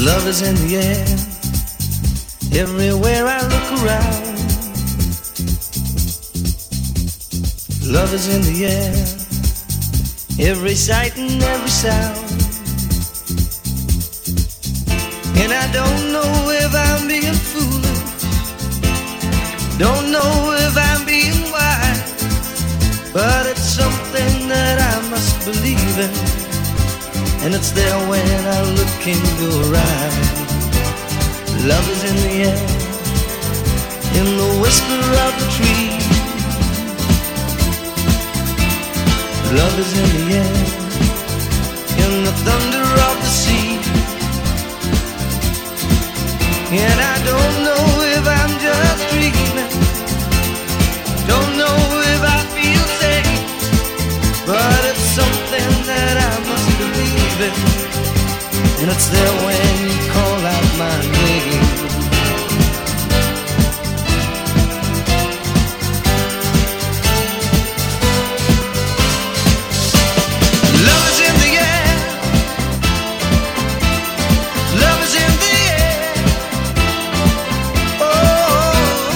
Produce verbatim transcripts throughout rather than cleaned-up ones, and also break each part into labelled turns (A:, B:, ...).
A: Love is in the air, everywhere I look around. Love is in the air, every sight and every sound. And I don't know if I'm being foolish, don't know if I'm being wise, but it's something that I must believe in, and it's there when I look in your eyes. Love is in the air, in the whisper of the tree. Love is in the air, in the thunder of the sea. And I don't know if I'm just dreaming, don't know if I feel safe, but it's something that I must believe in, and it's there when you call out my name. Love is in the air, love is in the air. Oh,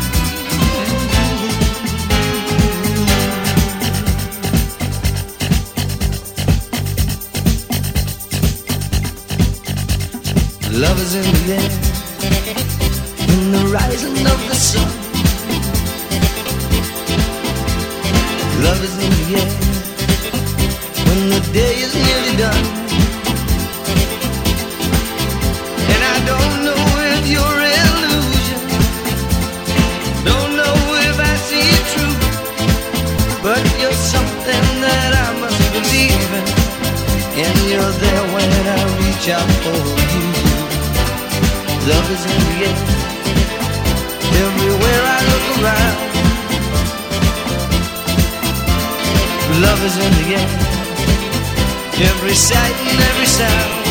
A: love is in the air, in the rising of the sun. Love is in the air, when the day is nearly done. And I don't know if you're illusion, don't know if I see it true, but you're something that I must believe in, and you're there when I reach out for you. Love is in the air, everywhere I look around. Love is in the air, every sight and every sound.